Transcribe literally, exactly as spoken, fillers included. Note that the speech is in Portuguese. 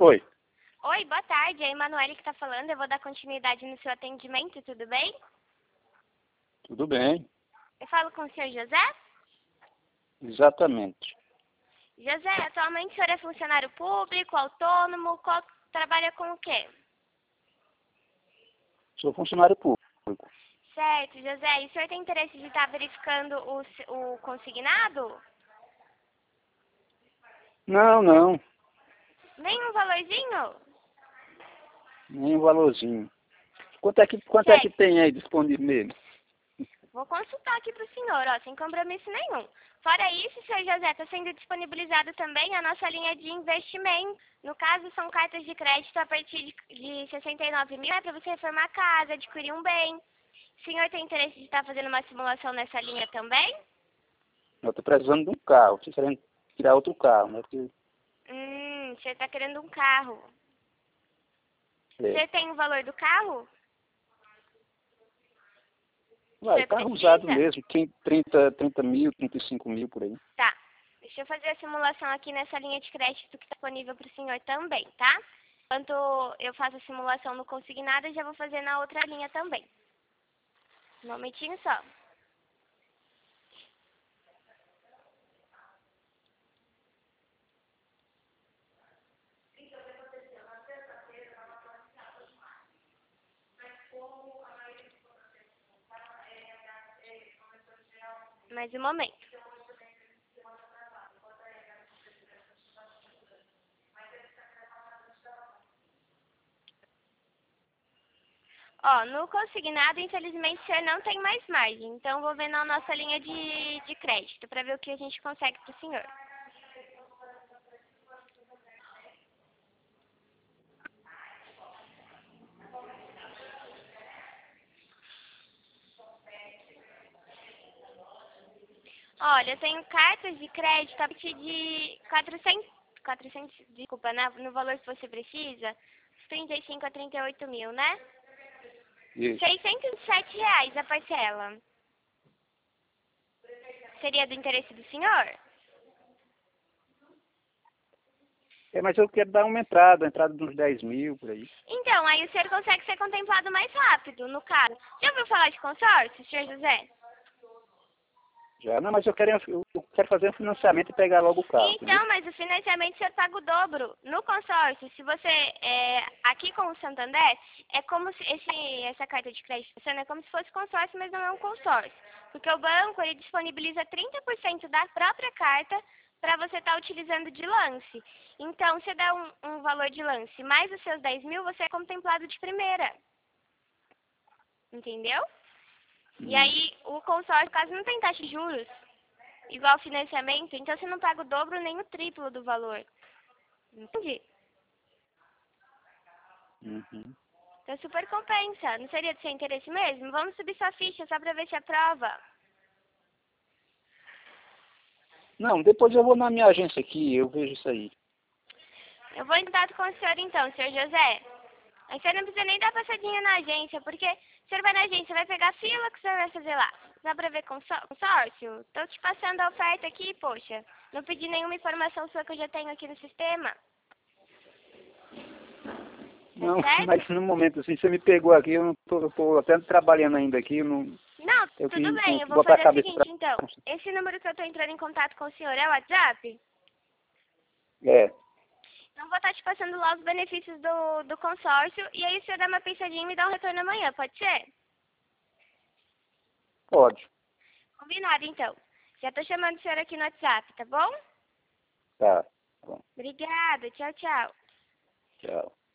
Oi. Oi, boa tarde. É a Emanuele que está falando. Eu vou dar continuidade no seu atendimento, tudo bem? Tudo bem. Eu falo com o senhor José? Exatamente. José, atualmente o senhor é funcionário público, autônomo, qual, trabalha com o quê? Sou funcionário público. Certo, José. E o senhor tem interesse de estar verificando o, s- o consignado? Não, não. Nem um valorzinho? Nem um valorzinho. Quanto é que, quanto é que Certo. tem aí disponível nele? Vou consultar aqui para o senhor, ó, sem compromisso nenhum. Fora isso, senhor José, está sendo disponibilizado também a nossa linha de investimento. No caso, são cartas de crédito a partir de, de sessenta e nove mil, é para você reformar a casa, adquirir um bem. O senhor tem interesse de estar fazendo uma simulação nessa linha também? Eu estou precisando de um carro. Estou querendo tirar outro carro, né? Porque, Hum, o senhor está querendo um carro. O é. senhor tem o valor do carro? O Vai, senhor carro usado precisa? mesmo. Tem trinta, trinta mil, trinta e cinco mil por aí. Tá. Deixa eu fazer a simulação aqui nessa linha de crédito que está disponível para o senhor também, tá? Enquanto eu faço a simulação no consignado, eu já vou fazer na outra linha também. Um momentinho só. Mais um momento. Ó, no consignado, infelizmente, o senhor não tem mais margem. Então, eu vou ver na nossa linha de, de crédito para ver o que a gente consegue para o senhor. Olha, eu tenho cartas de crédito a partir de quatrocentos, quatrocentos, desculpa, né, no valor que você precisa, trinta e cinco a trinta e oito mil, né? Isso. seiscentos e sete reais a parcela. Seria do interesse do senhor? É, mas eu quero dar uma entrada, uma entrada de uns dez mil por aí. Então, aí o senhor consegue ser contemplado mais rápido, no caso. Já ouviu falar de consórcio, senhor José? Já, não, mas eu quero, eu quero fazer um financiamento e pegar logo o carro, entendeu? Então, mas o financiamento o senhor paga o dobro. No consórcio, se você, é, aqui com o Santander, é como se esse, essa carta de crédito funciona, é como se fosse consórcio, mas não é um consórcio. Porque o banco, ele disponibiliza trinta por cento da própria carta para você estar utilizando de lance. Então, se der um, um valor de lance mais os seus dez mil, você é contemplado de primeira. Entendeu? E Hum. aí, o consórcio, caso não tem taxa de juros, igual financiamento, então você não paga o dobro nem o triplo do valor. Entendi. Uhum. Então super compensa. Não seria do seu interesse mesmo? Vamos subir sua ficha só pra ver se aprova. Não, depois eu vou na minha agência aqui, eu vejo isso aí. Eu vou em contato com o senhor então, senhor José. Aí você não precisa nem dar passadinha na agência, porque o senhor vai na agência, vai pegar a fila que o senhor vai fazer lá. Dá pra ver consó- consórcio? Tô te passando a oferta aqui, poxa. Não pedi nenhuma informação sua que eu já tenho aqui no sistema. Tá Não, mas certo? no momento assim, você me pegou aqui, eu não tô, eu tô até trabalhando ainda aqui, eu não, Não, eu tudo quis bem, eu vou botar a fazer o cabeça pra... seguinte então. Esse número que eu tô entrando em contato com o senhor é o WhatsApp? É, Então vou estar te passando lá os benefícios do, do consórcio e aí o senhor dá uma pensadinha e me dá um retorno amanhã, pode ser? pode. Combinado então. Já tô chamando o senhor aqui no WhatsApp, tá bom? Tá, bom, Obrigada, tchau, tchau. tchau.